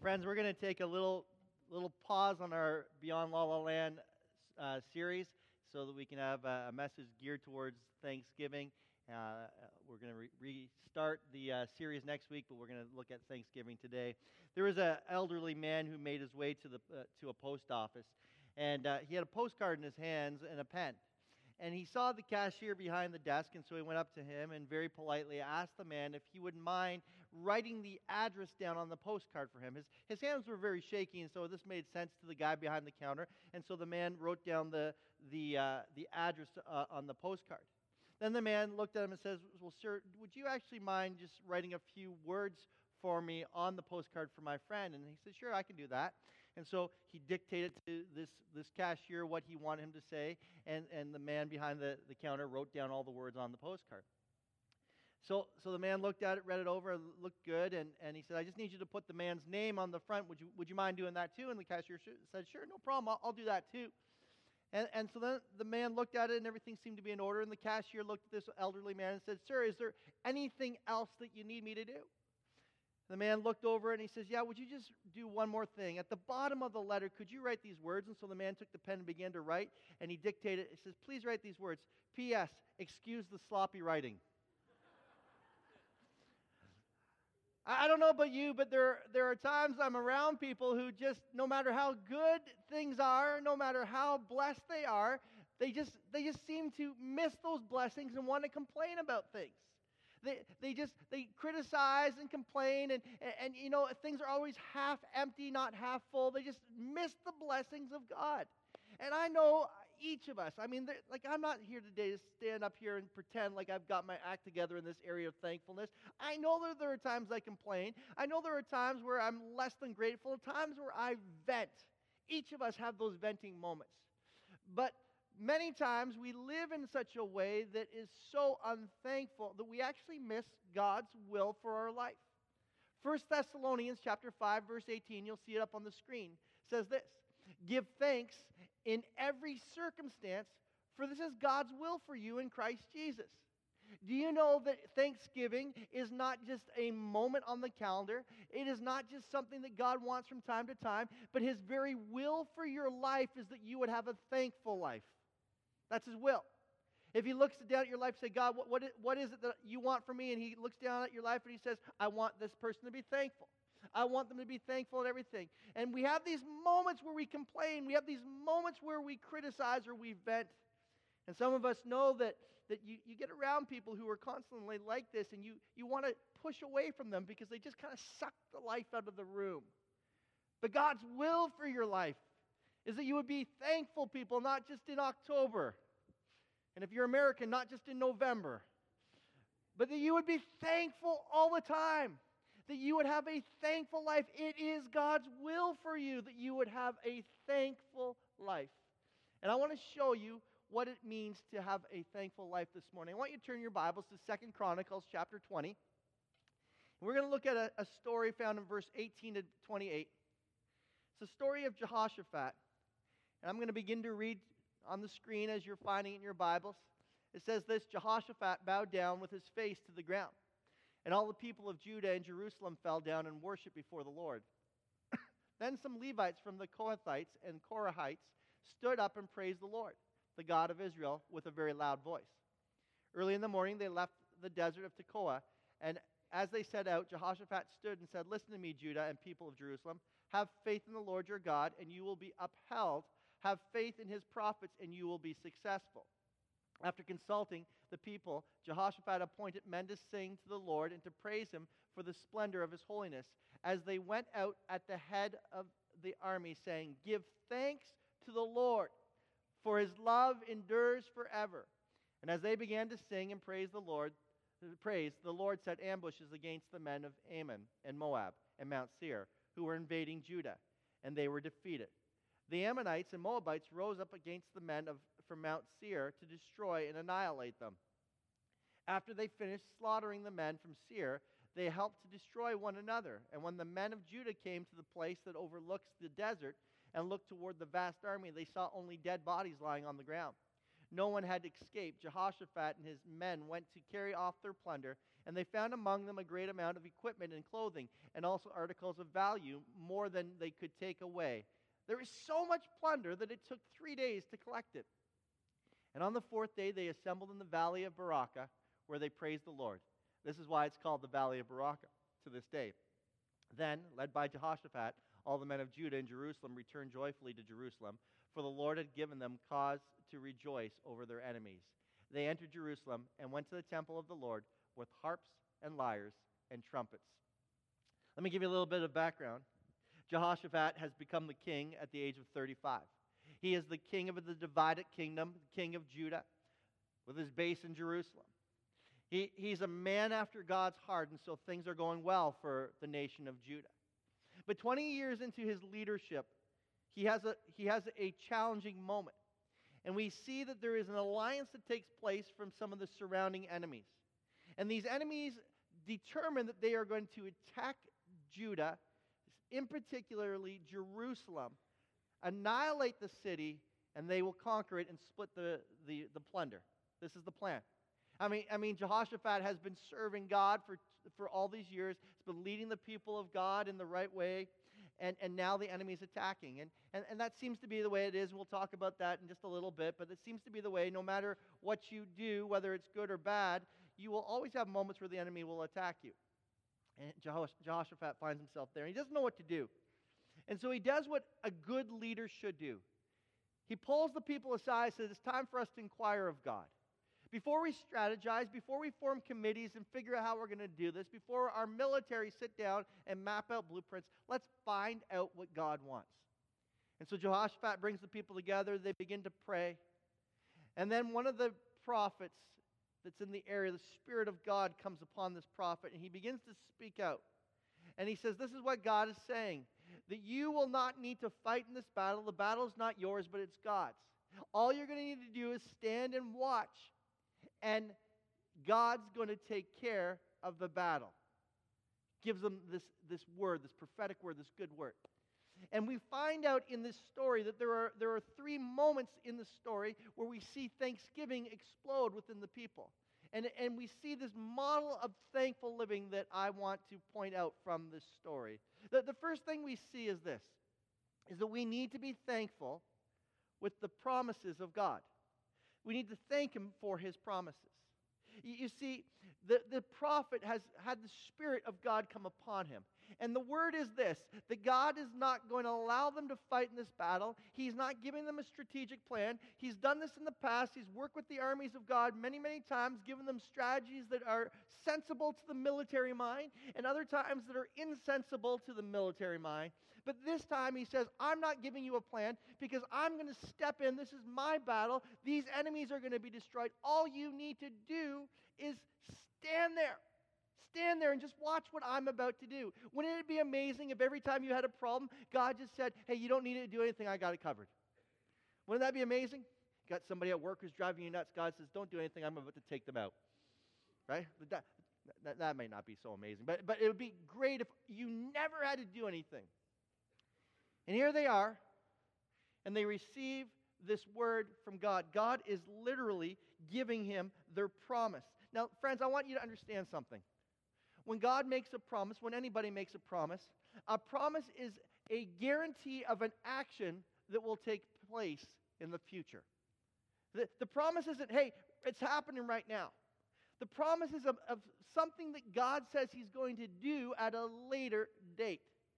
Friends, we're going to take a little pause on our Beyond La La Land series so that we can have a message geared towards Thanksgiving. We're going to restart the series next week, but we're going to look at Thanksgiving today. There was an elderly man who made his way to a post office, and he had a postcard in his hands and a pen. And he saw the cashier behind the desk, and so he went up to him and very politely asked the man if he wouldn't mind writing the address down on the postcard for him. His hands were very shaky, and so this made sense to the guy behind the counter. And so the man wrote down the address on the postcard. Then the man looked at him and says, "Well, sir, would you actually mind just writing a few words for me on the postcard for my friend?" And he said, "Sure, I can do that." And so he dictated to this cashier what he wanted him to say, and the man behind the counter wrote down all the words on the postcard. So the man looked at it, read it over, looked good, and he said, "I just need you to put the man's name on the front. Would you mind doing that too?" And the cashier said, "Sure, no problem, I'll do that too." And so then the man looked at it, and everything seemed to be in order, and the cashier looked at this elderly man and said, "Sir, is there anything else that you need me to do?" The man looked over and he says, "Yeah, would you just do one more thing? At the bottom of the letter, could you write these words?" And so the man took the pen and began to write, and he dictated. He says, "Please write these words. P.S. Excuse the sloppy writing." I don't know about you, but there are times I'm around people who just, no matter how good things are, no matter how blessed they are, they just seem to miss those blessings and want to complain about things. They criticize and complain, and you know, things are always half empty, not half full. They just miss the blessings of God. And I know each of us, like, I'm not here today to stand up here and pretend like I've got my act together in this area of thankfulness. I know that there are times I complain. I know there are times where I'm less than grateful, times where I vent. Each of us have those venting moments. But many times we live in such a way that is so unthankful that we actually miss God's will for our life. 1 Thessalonians chapter 5, verse 18, you'll see it up on the screen, says this: "Give thanks in every circumstance, for this is God's will for you in Christ Jesus." Do you know that Thanksgiving is not just a moment on the calendar? It is not just something that God wants from time to time, but His very will for your life is that you would have a thankful life. That's His will. If He looks down at your life and says, "God, what is it that you want from me?" And He looks down at your life and He says, "I want this person to be thankful. I want them to be thankful in everything." And we have these moments where we complain. We have these moments where we criticize or we vent. And some of us know that you get around people who are constantly like this, and you want to push away from them because they just kind of suck the life out of the room. But God's will for your life is that you would be thankful people, not just in October. And if you're American, not just in November. But that you would be thankful all the time. That you would have a thankful life. It is God's will for you that you would have a thankful life. And I want to show you what it means to have a thankful life this morning. I want you to turn your Bibles to 2 Chronicles chapter 20. And we're going to look at a story found in verse 18 to 28. It's a story of Jehoshaphat. And I'm going to begin to read on the screen as you're finding it in your Bibles. It says this: "Jehoshaphat bowed down with his face to the ground. And all the people of Judah and Jerusalem fell down and worshiped before the Lord. Then some Levites from the Kohathites and Korahites stood up and praised the Lord, the God of Israel, with a very loud voice. Early in the morning they left the desert of Tekoa, and as they set out, Jehoshaphat stood and said, 'Listen to me, Judah and people of Jerusalem. Have faith in the Lord your God, and you will be upheld. Have faith in His prophets, and you will be successful.' After consulting the people, Jehoshaphat appointed men to sing to the Lord and to praise Him for the splendor of His holiness, as they went out at the head of the army, saying, 'Give thanks to the Lord, for His love endures forever.' And as they began to sing and praise the Lord set ambushes against the men of Ammon and Moab and Mount Seir, who were invading Judah, and they were defeated. The Ammonites and Moabites rose up against the men from Mount Seir to destroy and annihilate them. After they finished slaughtering the men from Seir, they helped to destroy one another. And when the men of Judah came to the place that overlooks the desert and looked toward the vast army, they saw only dead bodies lying on the ground. No one had escaped. Jehoshaphat and his men went to carry off their plunder, and they found among them a great amount of equipment and clothing, and also articles of value, more than they could take away. There was so much plunder that it took 3 days to collect it. And on the fourth day, they assembled in the valley of Baraka, where they praised the Lord. This is why it's called the Valley of Baraka to this day. Then, led by Jehoshaphat, all the men of Judah and Jerusalem returned joyfully to Jerusalem, for the Lord had given them cause to rejoice over their enemies. They entered Jerusalem and went to the temple of the Lord with harps and lyres and trumpets. Let me give you a little bit of background. Jehoshaphat has become the king at the age of 35. He is the king of the divided kingdom, king of Judah, with his base in Jerusalem. He's a man after God's heart, and so things are going well for the nation of Judah. But 20 years into his leadership, he has a challenging moment. And we see that there is an alliance that takes place from some of the surrounding enemies. And these enemies determine that they are going to attack Judah, in particularly Jerusalem, annihilate the city, and they will conquer it and split the plunder. This is the plan. I mean, Jehoshaphat has been serving God for all these years. He's been leading the people of God in the right way, and now the enemy's attacking. And that seems to be the way it is. We'll talk about that in just a little bit, but it seems to be the way. No matter what you do, whether it's good or bad, you will always have moments where the enemy will attack you. And Jehoshaphat finds himself there. He doesn't know what to do. And so he does what a good leader should do. He pulls the people aside and says, it's time for us to inquire of God. Before we strategize, before we form committees and figure out how we're going to do this, before our military sit down and map out blueprints, let's find out what God wants. And so Jehoshaphat brings the people together. They begin to pray. And then one of the prophets that's in the area, the Spirit of God comes upon this prophet, and he begins to speak out. And he says, this is what God is saying, that you will not need to fight in this battle. The battle is not yours, but it's God's. All you're going to need to do is stand and watch. And God's going to take care of the battle. Gives them this word, this prophetic word, this good word. And we find out in this story that there are 3 moments in the story where we see thanksgiving explode within the people. And we see this model of thankful living that I want to point out from this story. The first thing we see is this, is that we need to be thankful with the promises of God. We need to thank him for his promises. You see, the prophet has had the Spirit of God come upon him. And the word is this, that God is not going to allow them to fight in this battle. He's not giving them a strategic plan. He's done this in the past. He's worked with the armies of God many, many times, given them strategies that are sensible to the military mind, and other times that are insensible to the military mind. But this time he says, I'm not giving you a plan because I'm going to step in. This is my battle. These enemies are going to be destroyed. All you need to do is stand there. Stand there and just watch what I'm about to do. Wouldn't it be amazing if every time you had a problem, God just said, hey, you don't need to do anything. I got it covered. Wouldn't that be amazing? You got somebody at work who's driving you nuts. God says, don't do anything. I'm about to take them out. Right? That may not be so amazing. But it would be great if you never had to do anything. And here they are, and they receive this word from God. God is literally giving him their promise. Now, friends, I want you to understand something. When God makes a promise, when anybody makes a promise is a guarantee of an action that will take place in the future. The promise isn't, hey, it's happening right now. The promise is of something that God says he's going to do at a later date.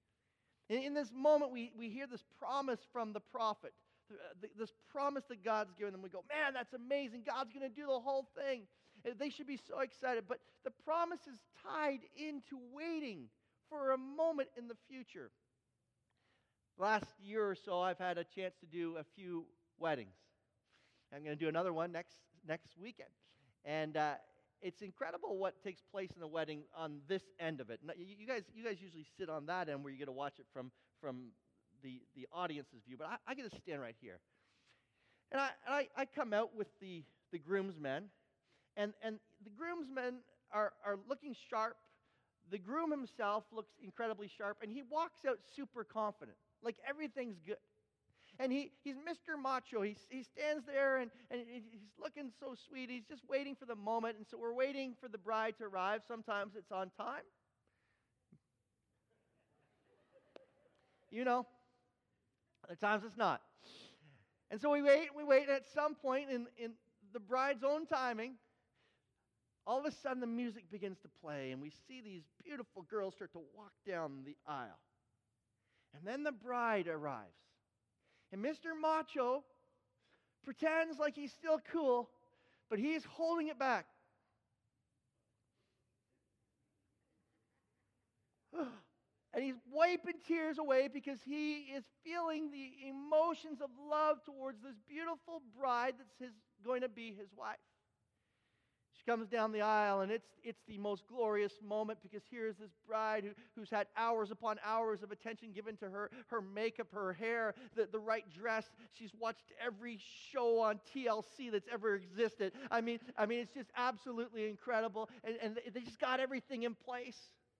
In this moment, we hear this promise from the prophet, this promise that God's given them. We go, man, that's amazing. God's going to do the whole thing. They should be so excited. But the promise is tied into waiting for a moment in the future. Last year or so, I've had a chance to do a few weddings. I'm going to do another one next weekend. And it's incredible what takes place in a wedding on this end of it. Now, you guys usually sit on that end where you get to watch it from the audience's view, but I get to stand right here. And I come out with the groomsmen, and the groomsmen are looking sharp. The groom himself looks incredibly sharp, and he walks out super confident, like everything's good. And he's Mr. Macho. He stands there and he's looking so sweet. He's just waiting for the moment. And so we're waiting for the bride to arrive. Sometimes it's on time. You know, other times it's not. And so we wait, and at some point in the bride's own timing, all of a sudden the music begins to play, and we see these beautiful girls start to walk down the aisle. And then the bride arrives. And Mr. Macho pretends like he's still cool, but he's holding it back. And he's wiping tears away because he is feeling the emotions of love towards this beautiful bride that's going to be his wife. She comes down the aisle, and it's the most glorious moment because here's this bride who's had hours upon hours of attention given to her makeup, her hair, the right dress. She's watched every show on TLC that's ever existed. I mean, it's just absolutely incredible, and they just got everything in place.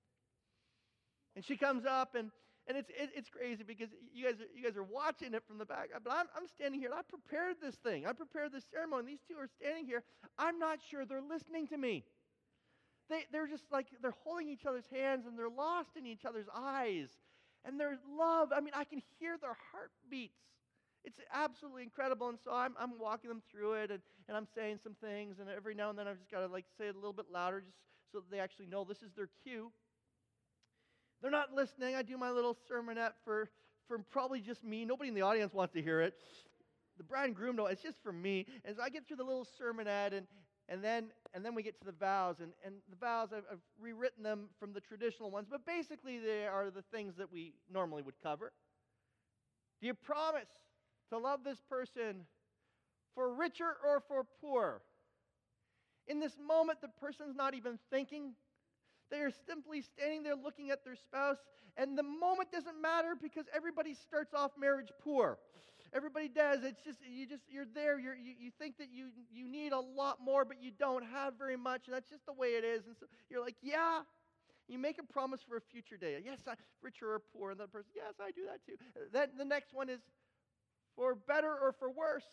And she comes up, and it's crazy because you guys are watching it from the back. But I'm standing here, and I prepared this thing. I prepared this ceremony. These two are standing here. I'm not sure they're listening to me. They're just like, they're holding each other's hands, and they're lost in each other's eyes. And their love, I can hear their heartbeats. It's absolutely incredible. And so I'm walking them through it, and I'm saying some things. And every now and then I've just got to say it a little bit louder just so that they actually know this is their cue. They're not listening. I do my little sermonette for probably just me. Nobody in the audience wants to hear it. The bride and groom know it's just for me. As I get through the little sermonette, and then we get to the vows. And the vows, I've rewritten them from the traditional ones, but basically they are the things that we normally would cover. Do you promise to love this person for richer or for poor? In this moment, the person's not even thinking. They are simply standing there looking at their spouse, and the moment doesn't matter because everybody starts off marriage poor. Everybody does. It's just you're there. You think that you need a lot more, but you don't have very much, and that's just the way it is. And so you're like, yeah. You make a promise for a future day. Yes, richer or poor, and the person, yes, I do that too. Then the next one is for better or for worse.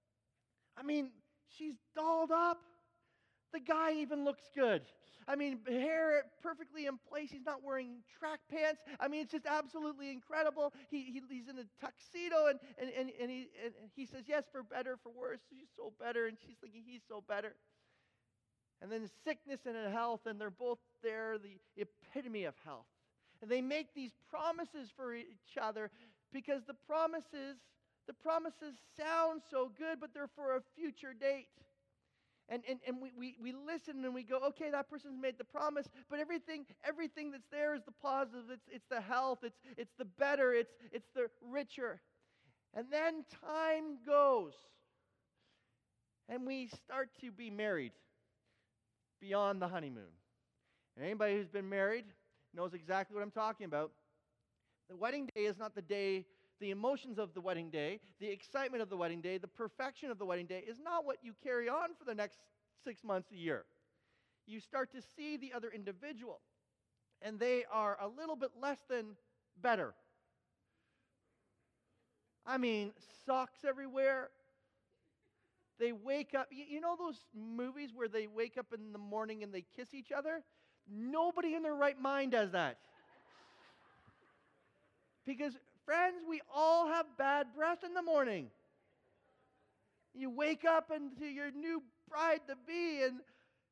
She's dolled up. The guy even looks good. Hair perfectly in place. He's not wearing track pants. It's just absolutely incredible. He's in a tuxedo, and he says, yes, for better, for worse. She's so better, and she's thinking he's so better. And then sickness and health, and they're both there, the epitome of health. And they make these promises for each other because the promises sound so good, but they're for a future date. And we listen and we go, okay, that person's made the promise, but everything that's there is the positive. It's the health, it's the better, it's the richer. And then time goes, and we start to be married beyond the honeymoon. And anybody who's been married knows exactly what I'm talking about. The wedding day is not the day. The emotions of the wedding day, the excitement of the wedding day, the perfection of the wedding day is not what you carry on for the next 6 months, a year. You start to see the other individual, and they are a little bit less than better. Socks everywhere. They wake up. You know those movies where they wake up in the morning and they kiss each other? Nobody in their right mind does that. Because friends, we all have bad breath in the morning. You wake up into your new bride-to-be and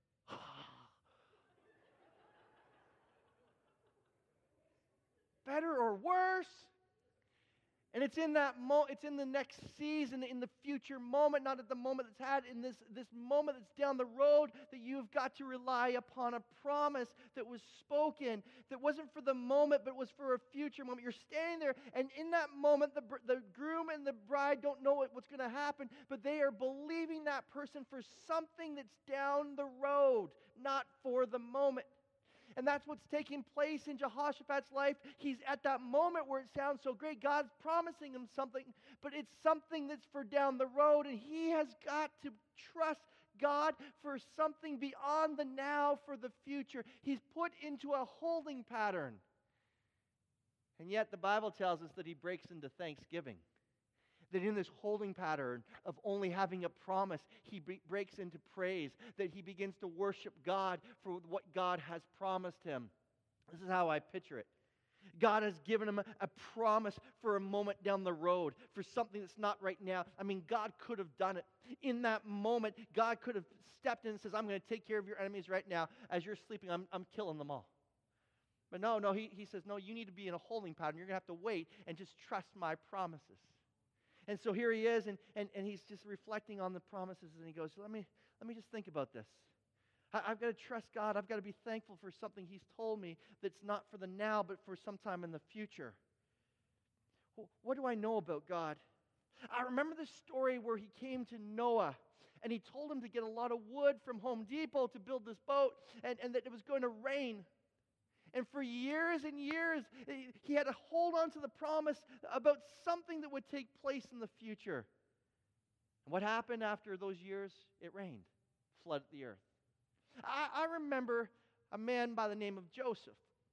better or worse. And it's in that it's in the next season, in the future moment, not at the moment that's had, in this moment that's down the road, that you've got to rely upon a promise that was spoken, that wasn't for the moment, but was for a future moment. You're standing there, and in that moment, the groom and the bride don't know what's going to happen, but they are believing that person for something that's down the road, not for the moment. And that's what's taking place in Jehoshaphat's life. He's at that moment where it sounds so great. God's promising him something, but it's something that's for down the road. And he has got to trust God for something beyond the now, for the future. He's put into a holding pattern. And yet the Bible tells us that he breaks into thanksgiving. That in this holding pattern of only having a promise, he breaks into praise, that he begins to worship God for what God has promised him. This is how I picture it. God has given him a promise for a moment down the road, for something that's not right now. I mean, God could have done it. In that moment, God could have stepped in and says, I'm going to take care of your enemies right now. As you're sleeping, I'm killing them all. But no, he says, no, you need to be in a holding pattern. You're going to have to wait and just trust my promises. And so here he is, and he's just reflecting on the promises, and he goes, let me just think about this. I've got to trust God. I've got to be thankful for something he's told me that's not for the now, but for sometime in the future. What do I know about God? I remember the story where he came to Noah, and he told him to get a lot of wood from Home Depot to build this boat, and that it was going to rain. And for years and years, he had to hold on to the promise about something that would take place in the future. And what happened after those years? It rained, flooded the earth. I remember a man by the name of Joseph.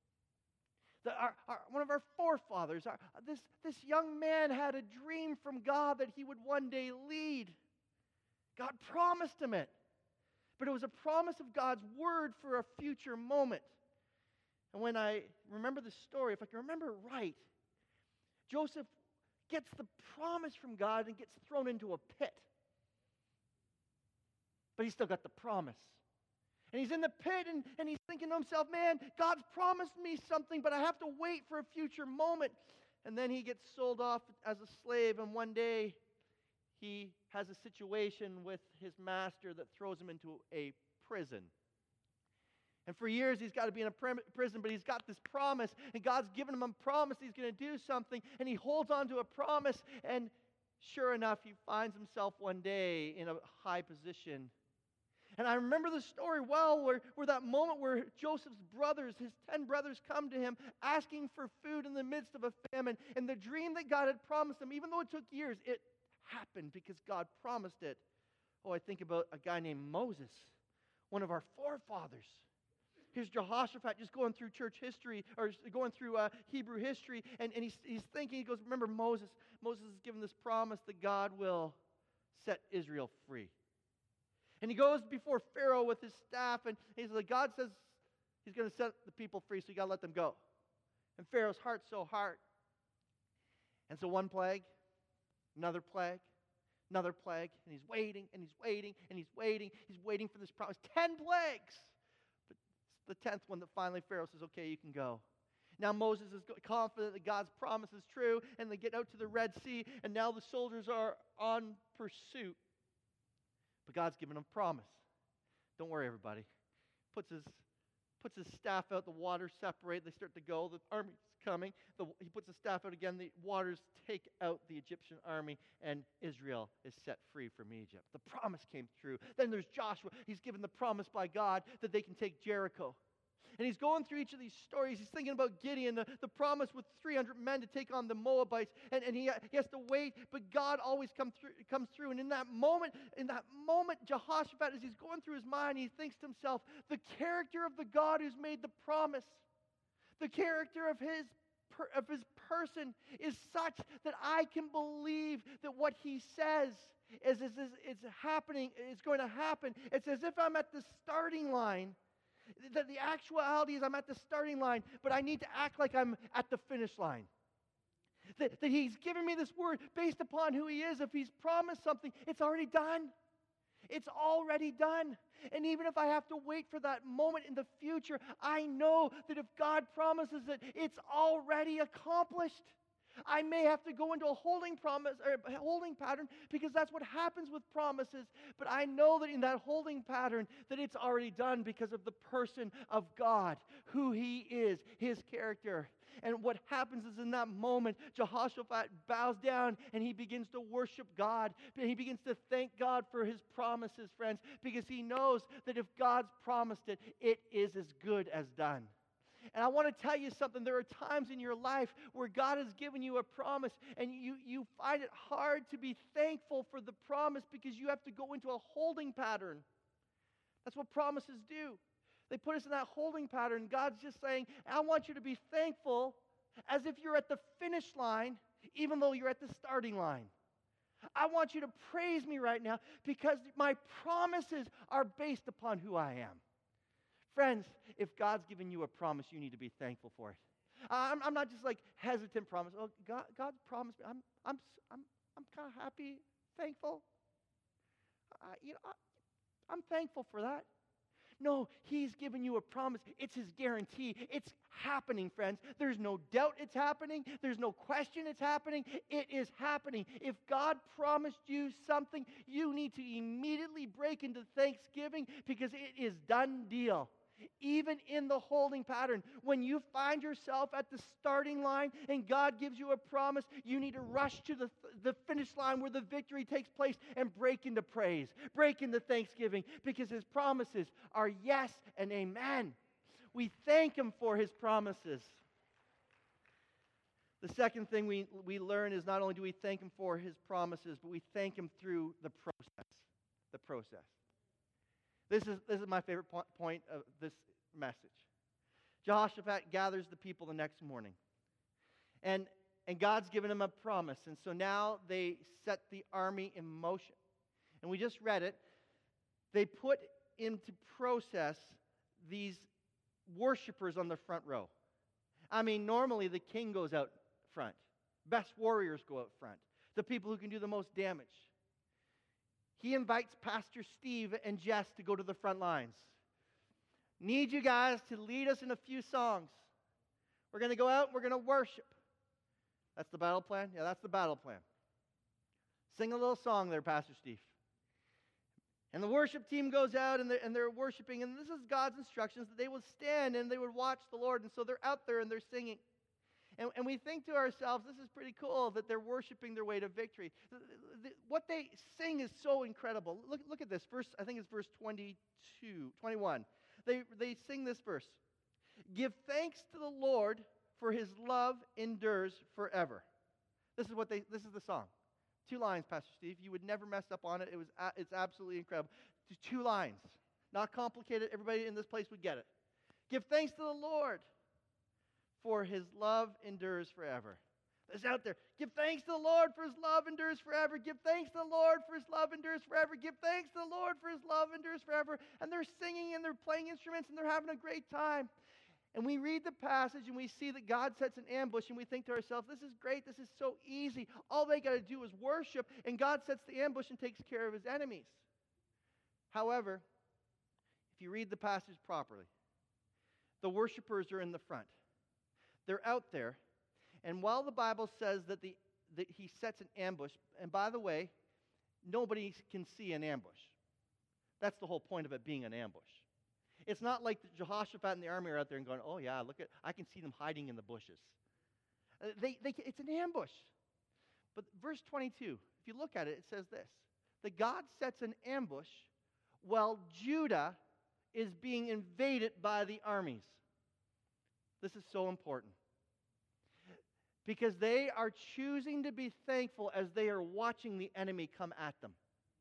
One of our forefathers, this young man had a dream from God that he would one day lead. God promised him it. But it was a promise of God's word for a future moment. And when I remember the story, if I can remember it right, Joseph gets the promise from God and gets thrown into a pit. But he's still got the promise. And he's in the pit and he's thinking to himself, man, God's promised me something, but I have to wait for a future moment. And then he gets sold off as a slave, and one day he has a situation with his master that throws him into a prison. And for years, he's got to be in a prison, but he's got this promise, and God's given him a promise he's going to do something, and he holds on to a promise, and sure enough, he finds himself one day in a high position. And I remember the story well, where that moment where Joseph's brothers, his 10 brothers, come to him asking for food in the midst of a famine, and the dream that God had promised him, even though it took years, it happened because God promised it. Oh, I think about a guy named Moses, one of our forefathers. Here's Jehoshaphat just going through church history, or going through Hebrew history, and he's thinking, he goes, remember Moses. Moses is given this promise that God will set Israel free. And he goes before Pharaoh with his staff, and he's like, God says he's going to set the people free, so you got to let them go. And Pharaoh's heart's so hard. And so one plague, another plague, and he's waiting, and he's waiting, and he's waiting. He's waiting for this promise. 10 plagues. The 10th one that finally Pharaoh says, okay, you can go. Now Moses is confident that God's promise is true, and they get out to the Red Sea, and now the soldiers are on pursuit. But God's given them a promise. Don't worry, everybody. Puts his staff out, the waters separate, they start to go, the army's coming. He puts the staff out again, the waters take out the Egyptian army, and Israel is set free from Egypt. The promise came true. Then there's Joshua. He's given the promise by God that they can take Jericho. And he's going through each of these stories. He's thinking about Gideon, the promise with 300 men to take on the Moabites. And he has to wait, but God always comes through. And in that moment, Jehoshaphat, as he's going through his mind, he thinks to himself, the character of the God who's made the promise, the character of his person is such that I can believe that what he says is happening, is going to happen. It's as if I'm at the starting line. That the actuality is I'm at the starting line, but I need to act like I'm at the finish line. That he's given me this word based upon who he is. If he's promised something, it's already done. It's already done. And even if I have to wait for that moment in the future, I know that if God promises it, it's already accomplished. I may have to go into a holding pattern because that's what happens with promises. But I know that in that holding pattern that it's already done because of the person of God, who he is, his character. And what happens is in that moment, Jehoshaphat bows down and he begins to worship God. He begins to thank God for his promises, friends, because he knows that if God's promised it, it is as good as done. And I want to tell you something. There are times in your life where God has given you a promise and you find it hard to be thankful for the promise because you have to go into a holding pattern. That's what promises do. They put us in that holding pattern. God's just saying, I want you to be thankful as if you're at the finish line, even though you're at the starting line. I want you to praise me right now because my promises are based upon who I am. Friends, if God's given you a promise, you need to be thankful for it. I'm not just like hesitant promise. Oh, God's promised me. I'm kind of happy, thankful. I'm thankful for that. No, He's given you a promise. It's His guarantee. It's happening, friends. There's no doubt it's happening. There's no question it's happening. It is happening. If God promised you something, you need to immediately break into thanksgiving because it is done deal. Even in the holding pattern, when you find yourself at the starting line and God gives you a promise, you need to rush to the finish line where the victory takes place and break into praise, break into thanksgiving, because His promises are yes and amen. We thank Him for His promises. The second thing we learn is not only do we thank Him for His promises, but we thank Him through the process. The process. This is my favorite point of this message. Jehoshaphat gathers the people the next morning. And God's given him a promise. And so now they set the army in motion. And we just read it. They put into process these worshipers on the front row. I mean, normally the king goes out front. Best warriors go out front. The people who can do the most damage. He invites Pastor Steve and Jess to go to the front lines. Need you guys to lead us in a few songs. We're going to go out and we're going to worship. That's the battle plan? Yeah, that's the battle plan. Sing a little song there, Pastor Steve. And the worship team goes out and they're worshiping. And this is God's instructions that they would stand and they would watch the Lord. And so they're out there and they're singing. And we think to ourselves, this is pretty cool that they're worshiping their way to victory. What they sing is so incredible. Look at this verse. I think it's verse 21. They sing this verse. Give thanks to the Lord, for His love endures forever. This is the song. 2 lines, Pastor Steve. You would never mess up on it. It's absolutely incredible. 2 lines. Not complicated. Everybody in this place would get it. Give thanks to the Lord, for His love endures forever. It's out there. Give thanks to the Lord, for His love endures forever. Give thanks to the Lord, for His love endures forever. Give thanks to the Lord, for His love endures forever. And they're singing and they're playing instruments and they're having a great time. And we read the passage and we see that God sets an ambush and we think to ourselves, this is great, this is so easy. All they got to do is worship, and God sets the ambush and takes care of His enemies. However, if you read the passage properly, the worshipers are in the front. They're out there, and while the Bible says that He sets an ambush, and by the way, nobody can see an ambush. That's the whole point of it being an ambush. It's not like Jehoshaphat and the army are out there and going, oh yeah, I can see them hiding in the bushes. It's an ambush. But verse 22, if you look at it, it says this, that God sets an ambush while Judah is being invaded by the armies. This is so important. Because they are choosing to be thankful as they are watching the enemy come at them.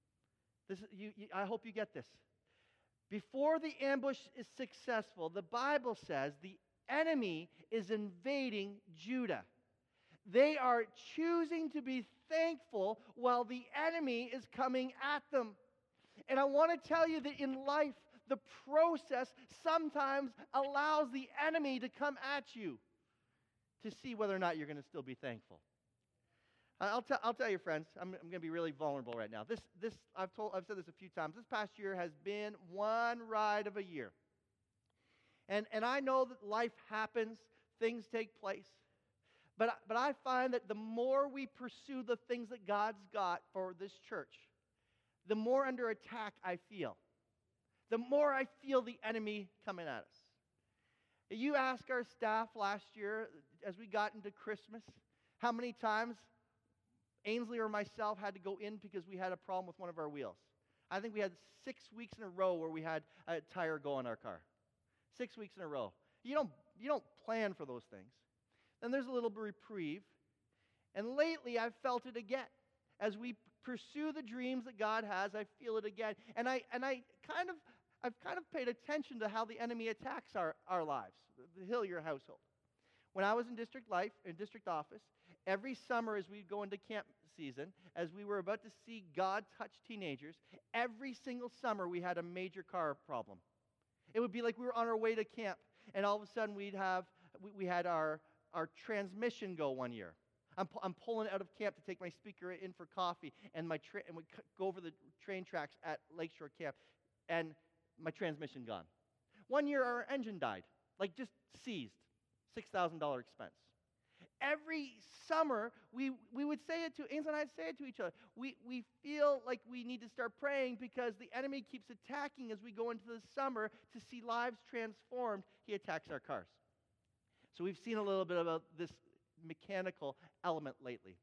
I hope you get this. Before the ambush is successful, the Bible says the enemy is invading Judah. They are choosing to be thankful while the enemy is coming at them. And I want to tell you that in life, the process sometimes allows the enemy to come at you to see whether or not you're going to still be thankful. I'll tell you, friends, I'm going to be really vulnerable right now. I've said this a few times. This past year has been one ride of a year. And I know that life happens, things take place. But I find that the more we pursue the things that God's got for this church, the more under attack I feel. The more I feel the enemy coming at us. You ask our staff last year, as we got into Christmas, how many times Ainsley or myself had to go in because we had a problem with one of our wheels. I think we had 6 weeks in a row where we had a tire go on our car. 6 weeks in a row. You don't plan for those things. Then there's a little reprieve. And lately I've felt it again. As we pursue the dreams that God has, I feel it again. And I've kind of paid attention to how the enemy attacks our lives, the Hillier household. When I was in district office, Every summer as we go into camp season, as we were about to see God touch teenagers, every single summer we had a major car problem. It would be like we were on our way to camp, and all of a sudden we had our transmission go one year. I'm pulling out of camp to take my speaker in for coffee, and and we go over the train tracks at Lakeshore Camp, and my transmission gone. One year our engine died, like just seized, $6,000 expense. Every summer, we would say it to, Ainsley and I'd say it to each other. We feel like we need to start praying because the enemy keeps attacking as we go into the summer to see lives transformed. He attacks our cars. So we've seen a little bit about this mechanical element lately.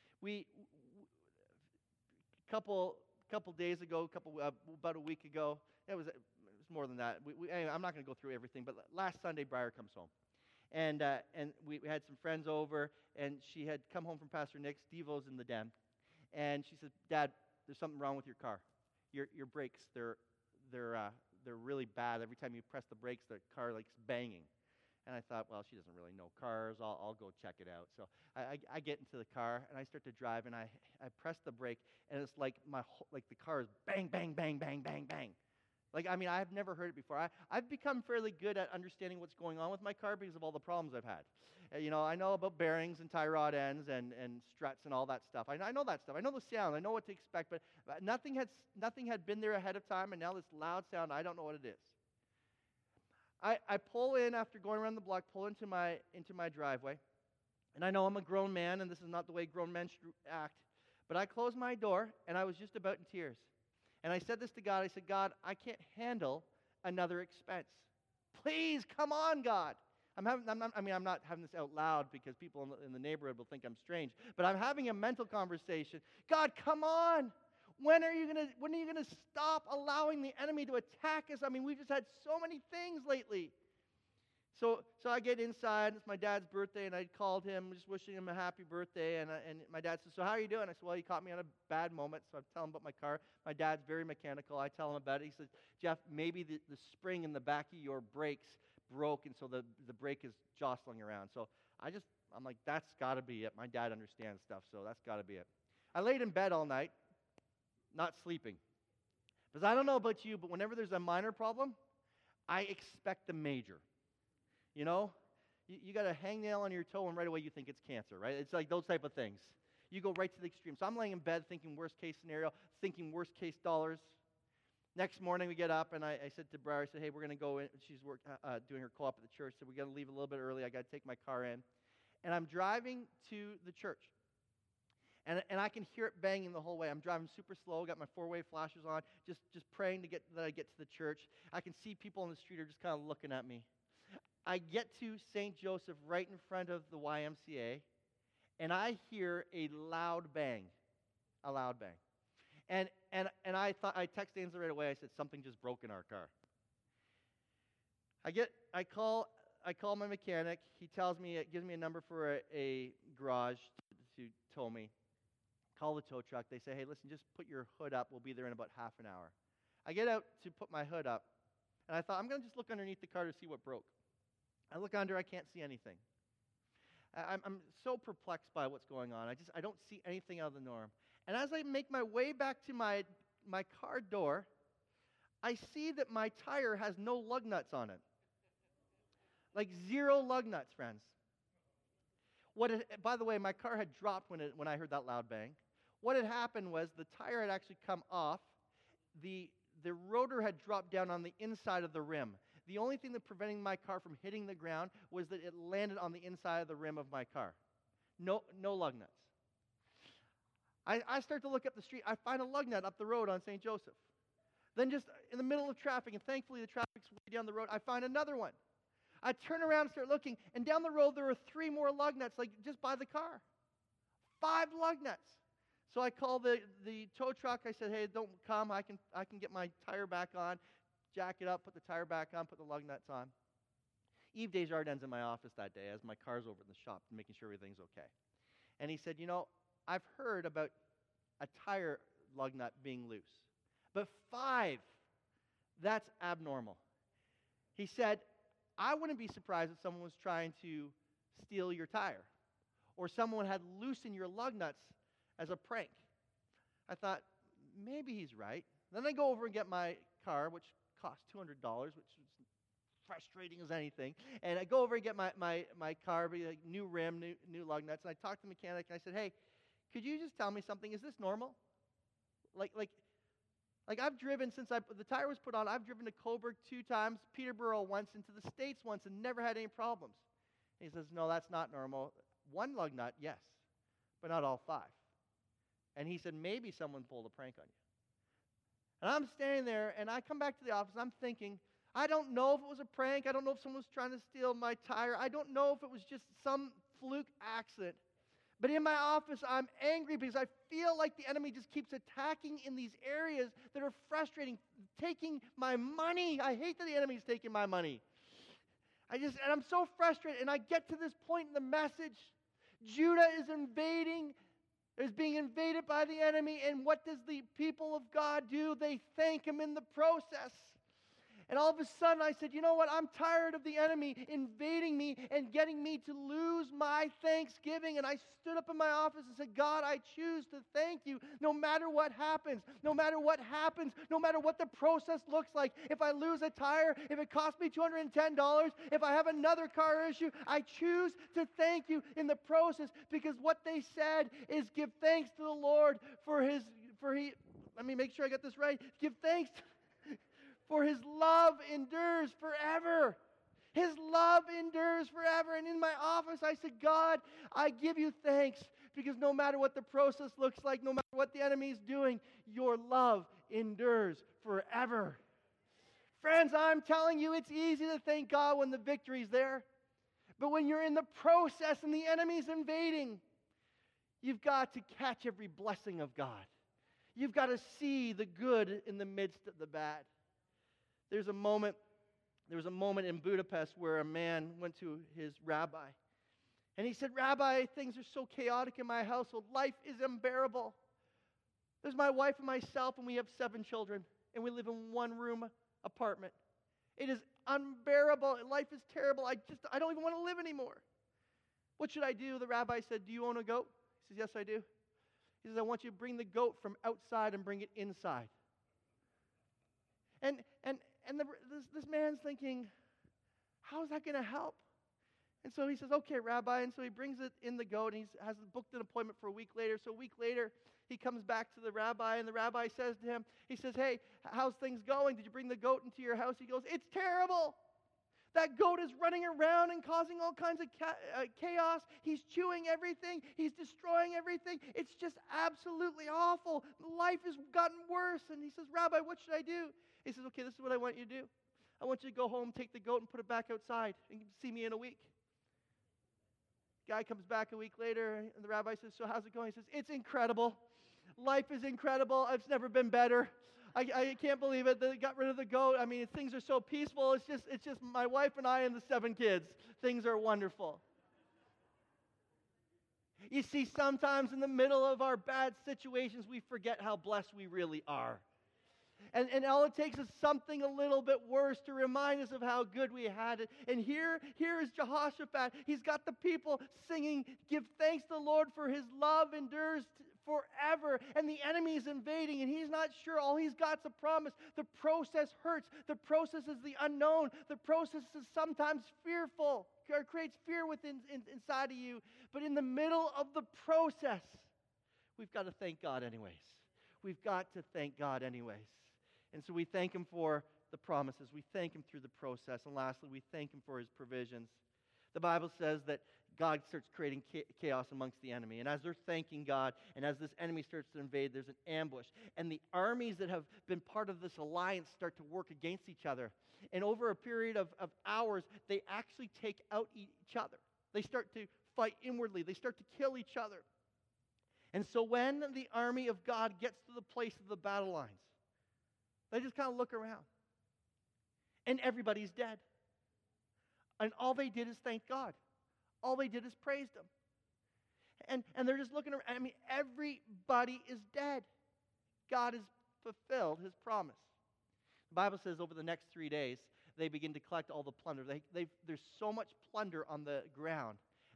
Couple days ago, about a week ago, it was more than that. Anyway, I'm not going to go through everything, but last Sunday, Briar comes home. And we had some friends over, and she had come home from Pastor Nick's. Devo's in the den, and she said, "Dad, there's something wrong with your car. Your brakes, they're really bad. Every time you press the brakes, the car likes banging." And I thought, well, she doesn't really know cars. I'll go check it out. So I get into the car and I start to drive, and I press the brake, and it's like the car is bang, bang, bang, bang, bang, bang. I've never heard it before. I've become fairly good at understanding what's going on with my car because of all the problems I've had. I know about bearings and tie rod ends and struts and all that stuff. I know that stuff. I know the sound. I know what to expect, but nothing had been there ahead of time, and now this loud sound, I don't know what it is. I pull in after going around the block, pull into my driveway, and I know I'm a grown man, and this is not the way grown men should act, but I closed my door, and I was just about in tears. And I said this to God. I said, "God, I can't handle another expense. Please, come on, God." I'm not having this out loud because people in the neighborhood will think I'm strange, but I'm having a mental conversation. God, come on. When are you gonna stop allowing the enemy to attack us? We've just had so many things lately. So I get inside. It's my dad's birthday, and I called him, just wishing him a happy birthday. And my dad says, "So how are you doing?" I said, "Well, you caught me on a bad moment." So I'm telling him about my car. My dad's very mechanical. I tell him about it. He says, "Jeff, maybe the spring in the back of your brakes broke, and so the brake is jostling around." So I'm like, that's got to be it. My dad understands stuff, so that's got to be it. I laid in bed all night, not sleeping. Because I don't know about you, but whenever there's a minor problem, I expect a major. You got a hangnail on your toe, and right away you think it's cancer, right? It's like those type of things. You go right to the extreme. So I'm laying in bed thinking worst case scenario, thinking worst case dollars. Next morning we get up, and I said to Briar, I said, "Hey, we're going to go in." She's doing her co-op at the church, so we got to leave a little bit early. I got to take my car in. And I'm driving to the church. And I can hear it banging the whole way. I'm driving super slow, got my four-way flashers on, just praying that I get to the church. I can see people on the street are just kind of looking at me. I get to St. Joseph right in front of the YMCA, and I hear a loud bang. And I texted Ainsley right away. I said, "Something just broke in our car." I call my mechanic. He tells me, gives me a number for a garage to tow me. Call the tow truck. They say, "Hey, listen, just put your hood up. We'll be there in about half an hour." I get out to put my hood up, and I thought, I'm going to just look underneath the car to see what broke. I look under. I can't see anything. I'm so perplexed by what's going on. I don't see anything out of the norm. And as I make my way back to my car door, I see that my tire has no lug nuts on it. Like 0 lug nuts, friends. By the way, my car had dropped when I heard that loud bang. What had happened was the tire had actually come off. The rotor had dropped down on the inside of the rim. The only thing that preventing my car from hitting the ground was that it landed on the inside of the rim of my car. No lug nuts. I start to look up the street. I find a lug nut up the road on St. Joseph. Then just in the middle of traffic, and thankfully the traffic's way down the road, I find another one. I turn around and start looking, and down the road there were 3 more lug nuts, like just by the car. 5 lug nuts. So I call the tow truck. I said, "Hey, don't come. I can get my tire back on, jack it up, put the tire back on, put the lug nuts on." Yves Desjardins in my office that day as my car's over in the shop, making sure everything's okay. And he said, "I've heard about a tire lug nut being loose, but 5, that's abnormal." He said, "I wouldn't be surprised if someone was trying to steal your tire, or someone had loosened your lug nuts as a prank. I thought, maybe he's right. Then I go over and get my car, which cost $200, which was frustrating as anything. And I go over and get my car, like new rim, new lug nuts, and I talked to the mechanic, and I said, hey, could you just tell me something? Is this normal? Like I've driven since the tire was put on, I've driven to Coburg 2 times, Peterborough once, and to the States once, and never had any problems. And he says, no, that's not normal. 1 lug nut, yes, but not all 5. And he said, maybe someone pulled a prank on you. And I'm standing there, and I come back to the office, and I'm thinking, I don't know if it was a prank. I don't know if someone was trying to steal my tire. I don't know if it was just some fluke accident. But in my office, I'm angry because I feel like the enemy just keeps attacking in these areas that are frustrating, taking my money. I hate that the enemy's taking my money. And I'm so frustrated. And I get to this point in the message. Judah is being invaded by the enemy. And what does the people of God do? They thank him in the process. And all of a sudden I said, you know what? I'm tired of the enemy invading me and getting me to lose my thanksgiving. And I stood up in my office and said, God, I choose to thank you no matter what happens, no matter what happens, no matter what the process looks like. If I lose a tire, if it costs me $210, if I have another car issue, I choose to thank you in the process, because what they said is give thanks to the Lord let me make sure I get this right. Give thanks for his love endures forever. His love endures forever. And in my office, I said, God, I give you thanks, because no matter what the process looks like, no matter what the enemy is doing, your love endures forever. Friends, I'm telling you, it's easy to thank God when the victory's there. But when you're in the process and the enemy's invading, you've got to catch every blessing of God. You've got to see the good in the midst of the bad. There was a moment in Budapest where a man went to his rabbi. And he said, Rabbi, things are so chaotic in my household. Life is unbearable. There's my wife and myself, and we have 7 children. And we live in 1-room apartment. It is unbearable. Life is terrible. I don't even want to live anymore. What should I do? The rabbi said, do you own a goat? He says, yes, I do. He says, I want you to bring the goat from outside and bring it inside. And this man's thinking, how is that going to help? And so he says, okay, Rabbi. And so he brings it in the goat, and he has booked an appointment for a week later. So a week later, he comes back to the rabbi, and the rabbi says to him, he says, hey, how's things going? Did you bring the goat into your house? He goes, it's terrible. That goat is running around and causing all kinds of chaos. He's chewing everything. He's destroying everything. It's just absolutely awful. Life has gotten worse. And he says, Rabbi, what should I do? He says, okay, this is what I want you to do. I want you to go home, take the goat, and put it back outside, and see me in a week. Guy comes back a week later, and the rabbi says, so how's it going? He says, it's incredible. Life is incredible. It's never been better. I can't believe it. They got rid of the goat. I mean, things are so peaceful. It's just my wife and I and the 7 kids. Things are wonderful. You see, sometimes in the middle of our bad situations, we forget how blessed we really are. And all it takes is something a little bit worse to remind us of how good we had it. And here is Jehoshaphat. He's got the people singing, give thanks to the Lord, for his love endures forever. And the enemy is invading, and he's not sure. All he's got is a promise. The process hurts. The process is the unknown. The process is sometimes fearful, or creates fear inside of you. But in the middle of the process, we've got to thank God anyways. We've got to thank God anyways. And so we thank him for the promises. We thank him through the process. And lastly, we thank him for his provisions. The Bible says that God starts creating chaos amongst the enemy. And as they're thanking God, and as this enemy starts to invade, there's an ambush. And the armies that have been part of this alliance start to work against each other. And over a period of hours, they actually take out each other. They start to fight inwardly. They start to kill each other. And so when the army of God gets to the place of the battle lines, they just kind of look around. And everybody's dead. And all they did is thank God. All they did is praise him. And they're just looking around. I mean, everybody is dead. God has fulfilled his promise. The Bible says over the next 3 days, they begin to collect all the plunder. There's so much plunder on the ground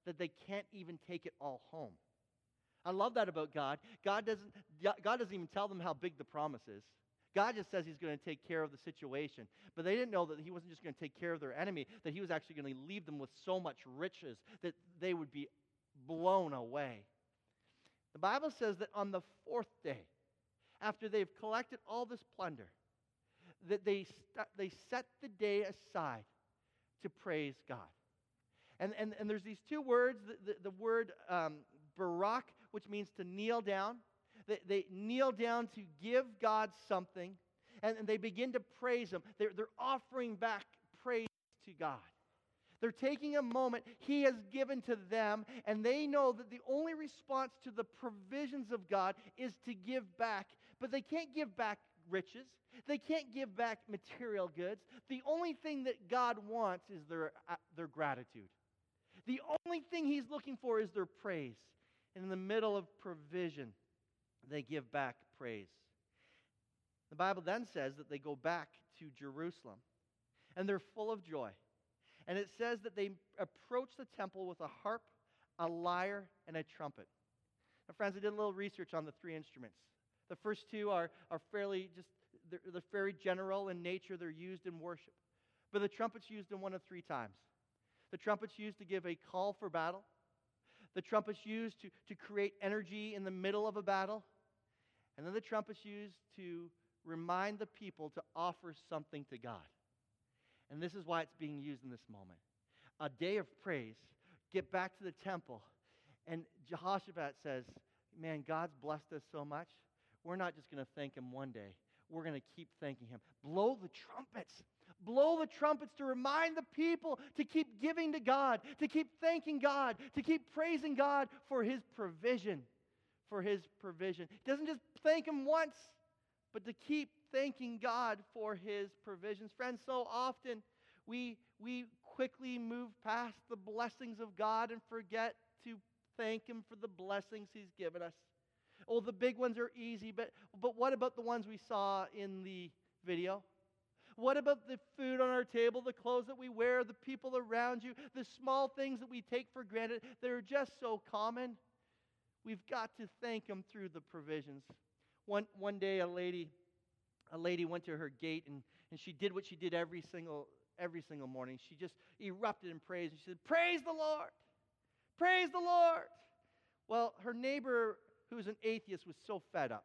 that they can't even take it all home. I love that about God. God doesn't even tell them how big the promise is. God just says he's going to take care of the situation. But they didn't know that he wasn't just going to take care of their enemy, that he was actually going to leave them with so much riches that they would be blown away. The Bible says that on the fourth day, after they've collected all this plunder, that they set the day aside to praise God. And there's these two words, the word barak, which means to kneel down. They kneel down to give God something, and they begin to praise him. They're offering back praise to God. They're taking a moment he has given to them, and they know that the only response to the provisions of God is to give back. But they can't give back riches. They can't give back material goods. The only thing that God wants is their gratitude. The only thing he's looking for is their praise. And in the middle of provision, they give back praise. The Bible then says that they go back to Jerusalem, and they're full of joy. And it says that they approach the temple with a harp, a lyre, and a trumpet. Now, friends, I did a little research on the three instruments. The first two are fairly just, they're very general in nature. They're used in worship. But the trumpet's used in one of three times. The trumpet's used to give a call for battle. The trumpet's used to create energy in the middle of a battle. And then the trumpet's used to remind the people to offer something to God. And this is why it's being used in this moment. A day of praise. Get back to the temple. And Jehoshaphat says, man, God's blessed us so much. We're not just going to thank him one day. We're going to keep thanking him. Blow the trumpets. Blow the trumpets to remind the people to keep giving to God, to keep thanking God, to keep praising God for his provision. For his provision. He doesn't just thank him once, but to keep thanking God for his provisions. Friends, so often we quickly move past the blessings of God and forget to thank him for the blessings he's given us. Oh, the big ones are easy, but what about the ones we saw in the video? What about the food on our table, the clothes that we wear, the people around you, the small things that we take for granted that are just so common? We've got to thank him through the provisions. One day a lady went to her gate and she did what she did every single morning. She just erupted in praise. And she said, "Praise the Lord! Praise the Lord!" Well, her neighbor, who was an atheist, was so fed up.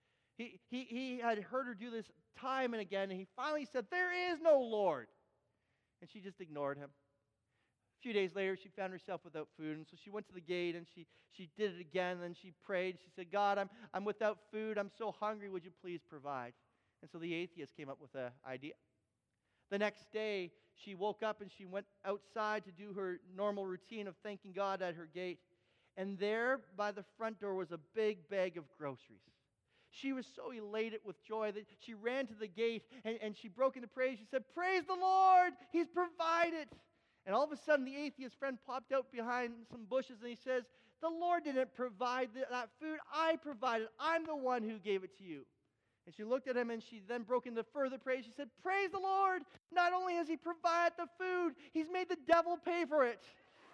He had heard her do this time and again, and he finally said, "There is no Lord." And she just ignored him. A few days later, she found herself without food, and so she went to the gate, and she did it again, and then she prayed. She said, "God, I'm without food. I'm so hungry. Would you please provide?" And so the atheist came up with an idea. The next day, she woke up and she went outside to do her normal routine of thanking God at her gate. And there by the front door was a big bag of groceries. She was so elated with joy that she ran to the gate and she broke into praise. She said, "Praise the Lord! He's provided!" And all of a sudden, the atheist friend popped out behind some bushes and he says, "The Lord didn't provide that food. I provided. I'm the one who gave it to you." And she looked at him and she then broke into further praise. She said, "Praise the Lord! Not only has he provided the food, he's made the devil pay for it."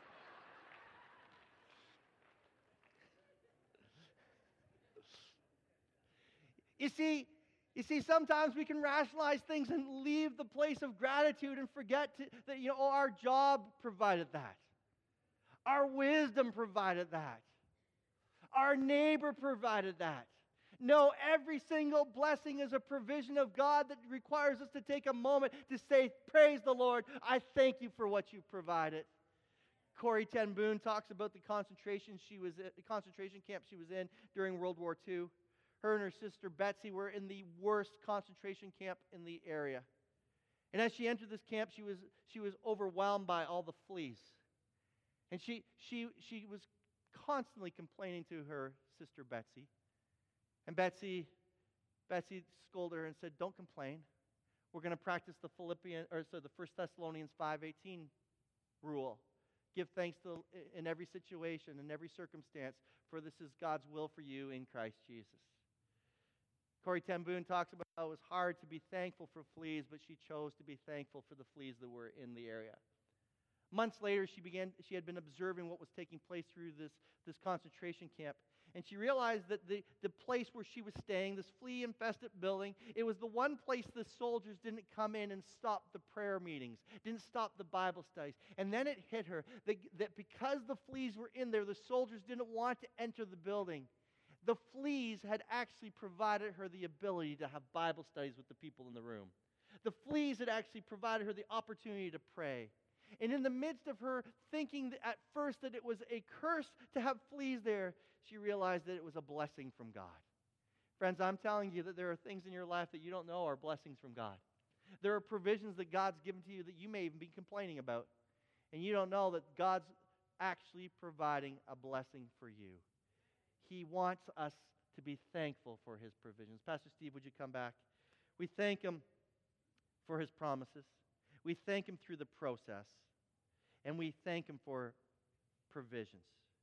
You see, sometimes we can rationalize things and leave the place of gratitude and forget that, our job provided that. Our wisdom provided that. Our neighbor provided that. No, every single blessing is a provision of God that requires us to take a moment to say, "Praise the Lord. I thank you for what you provided." Corrie ten Boom talks about the concentration camp she was in during World War II. Her and her sister Betsy were in the worst concentration camp in the area. And as she entered this camp, she was overwhelmed by all the fleas. And she was constantly complaining to her sister Betsy. And Betsy scolded her and said, "Don't complain. We're going to practice the 1 Thessalonians 5:18 rule. Give thanks in every situation, in every circumstance, for this is God's will for you in Christ Jesus." Corrie ten Boom talks about how it was hard to be thankful for fleas, but she chose to be thankful for the fleas that were in the area. Months later, she had been observing what was taking place through this concentration camp. And she realized that the place where she was staying, this flea-infested building, it was the one place the soldiers didn't come in and stop the prayer meetings, didn't stop the Bible studies. And then it hit her that because the fleas were in there, the soldiers didn't want to enter the building. The fleas had actually provided her the ability to have Bible studies with the people in the room. The fleas had actually provided her the opportunity to pray. And in the midst of her thinking at first that it was a curse to have fleas there, she realized that it was a blessing from God. Friends, I'm telling you that there are things in your life that you don't know are blessings from God. There are provisions that God's given to you that you may even be complaining about. And you don't know that God's actually providing a blessing for you. He wants us to be thankful for His provisions. Pastor Steve, would you come back? We thank Him for His promises. We thank Him through the process. And we thank Him for provisions.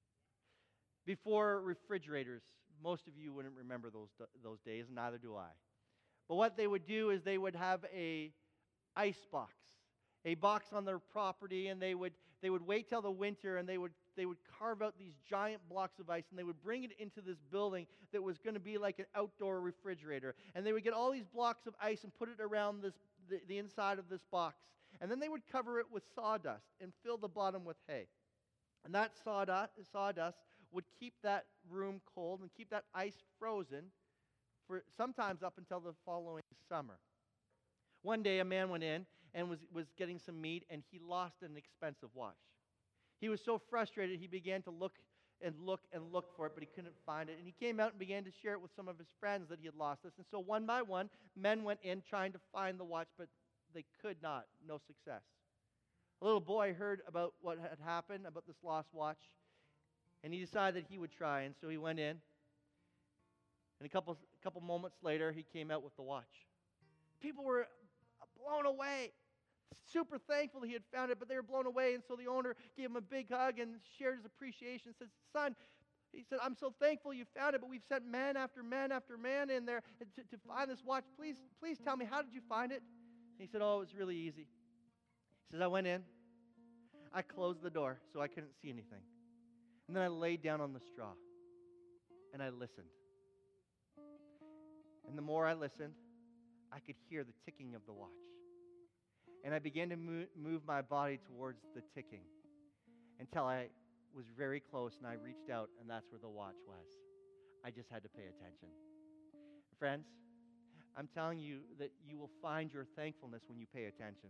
Before refrigerators, most of you wouldn't remember those days, and neither do I. But what they would do is they would have a ice box, a box on their property, and they would wait till the winter, and they would carve out these giant blocks of ice, and they would bring it into this building that was going to be like an outdoor refrigerator. And they would get all these blocks of ice and put it around the inside of this box. And then they would cover it with sawdust and fill the bottom with hay. And that sawdust would keep that room cold and keep that ice frozen for sometimes up until the following summer. One day a man went in and was getting some meat, and he lost an expensive watch. He was so frustrated he began to look for it, but he couldn't find it. And he came out and began to share it with some of his friends that he had lost this. And so one by one, men went in trying to find the watch, but they could not. No success. A little boy heard about what had happened, about this lost watch, and he decided that he would try. And so he went in, and a couple moments later, he came out with the watch. People were blown away, super thankful he had found it, but they were blown away. And so the owner gave him a big hug and shared his appreciation. Says, "Son," he said, "I'm so thankful you found it, but we've sent man after man after man in there to find this watch. Please tell me, how did you find it?" And he said, "Oh, it was really easy." He says, "I went in, I closed the door so I couldn't see anything. And then I laid down on the straw, and I listened. And the more I listened, I could hear the ticking of the watch. And I began to move my body towards the ticking until I was very close, and I reached out, and that's where the watch was. I just had to pay attention." Friends, I'm telling you that you will find your thankfulness when you pay attention.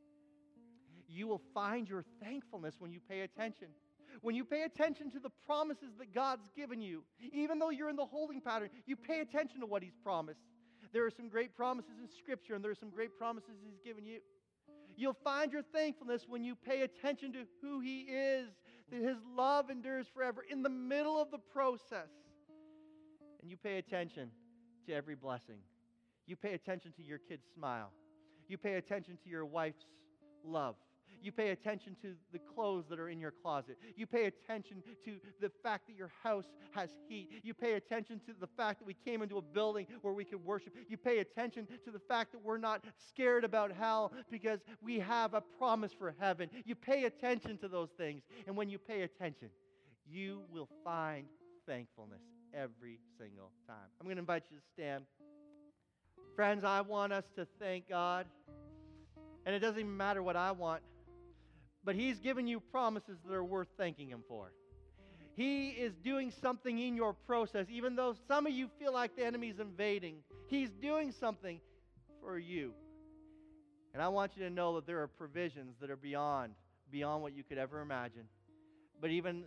You will find your thankfulness when you pay attention. When you pay attention to the promises that God's given you, even though you're in the holding pattern, you pay attention to what He's promised. There are some great promises in Scripture, and there are some great promises He's given you. You'll find your thankfulness when you pay attention to who He is, that His love endures forever in the middle of the process. And you pay attention to every blessing. You pay attention to your kid's smile. You pay attention to your wife's love. You pay attention to the clothes that are in your closet. You pay attention to the fact that your house has heat. You pay attention to the fact that we came into a building where we could worship. You pay attention to the fact that we're not scared about hell because we have a promise for heaven. You pay attention to those things. And when you pay attention, you will find thankfulness every single time. I'm going to invite you to stand. Friends, I want us to thank God. And it doesn't even matter what I want. But He's given you promises that are worth thanking Him for. He is doing something in your process, even though some of you feel like the enemy's invading. He's doing something for you. And I want you to know that there are provisions that are beyond what you could ever imagine. But even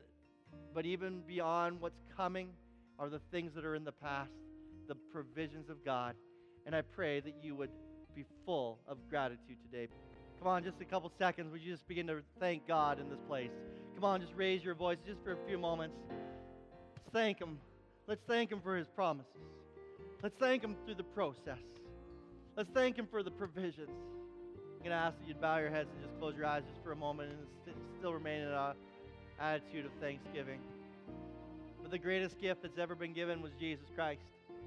beyond what's coming are the things that are in the past, the provisions of God. And I pray that you would be full of gratitude today. Come on, just a couple seconds. Would you just begin to thank God in this place? Come on, just raise your voice just for a few moments. Let's thank Him. Let's thank Him for His promises. Let's thank Him through the process. Let's thank Him for the provisions. I'm going to ask that you'd bow your heads and just close your eyes just for a moment and still remain in an attitude of thanksgiving. But the greatest gift that's ever been given was Jesus Christ.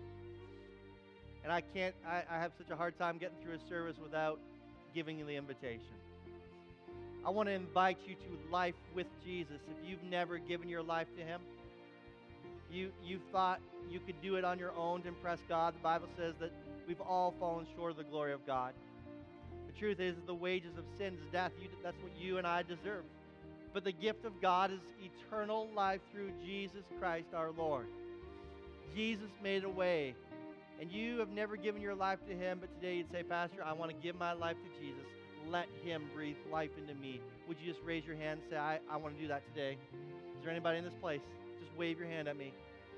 And I have such a hard time getting through a service without giving you the invitation. I want to invite you to life with Jesus. If you've never given your life to him, you thought you could do it on your own to impress God. The Bible says that we've all fallen short of the glory of God. The truth is the wages of sin is death. That's what you and I deserve. But the gift of God is eternal life through Jesus Christ our Lord. Jesus made a way. And you have never given your life to him, but today you'd say, Pastor, I want to give my life to Jesus. Let him breathe life into me. Would you just raise your hand and say, I want to do that today? Is there anybody in this place? Just wave your hand at me.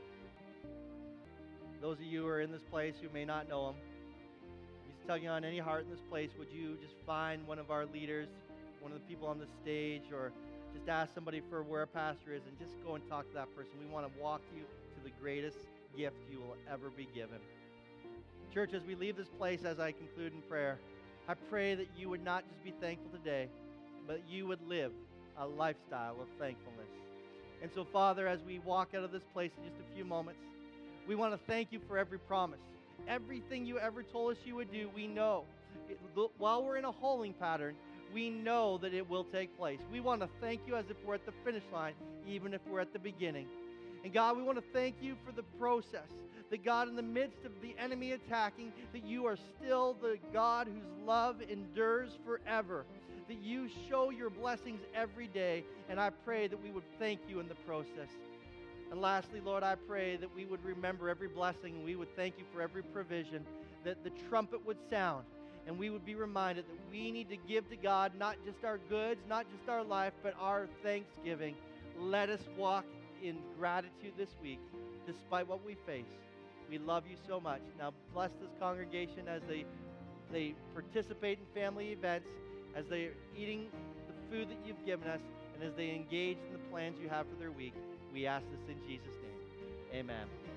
Those of you who are in this place who may not know him, if he's tugging on any heart in this place, would you just find one of our leaders, one of the people on the stage, or just ask somebody for where a pastor is and just go and talk to that person. We want to walk you to the greatest gift you will ever be given. Church, as we leave this place, as I conclude in prayer, I pray that you would not just be thankful today, but you would live a lifestyle of thankfulness. And so, Father, as we walk out of this place in just a few moments, we want to thank you for every promise. Everything you ever told us you would do, we know. While we're in a holding pattern, we know that it will take place. We want to thank you as if we're at the finish line, even if we're at the beginning. And God, we want to thank you for the process. That God, in the midst of the enemy attacking, that you are still the God whose love endures forever. That you show your blessings every day, and I pray that we would thank you in the process. And lastly, Lord, I pray that we would remember every blessing, and we would thank you for every provision, that the trumpet would sound, and we would be reminded that we need to give to God not just our goods, not just our life, but our thanksgiving. Let us walk in gratitude this week, despite what we face. We love you so much. Now bless this congregation as they participate in family events, as they're eating the food that you've given us, and as they engage in the plans you have for their week. We ask this in Jesus' name. Amen.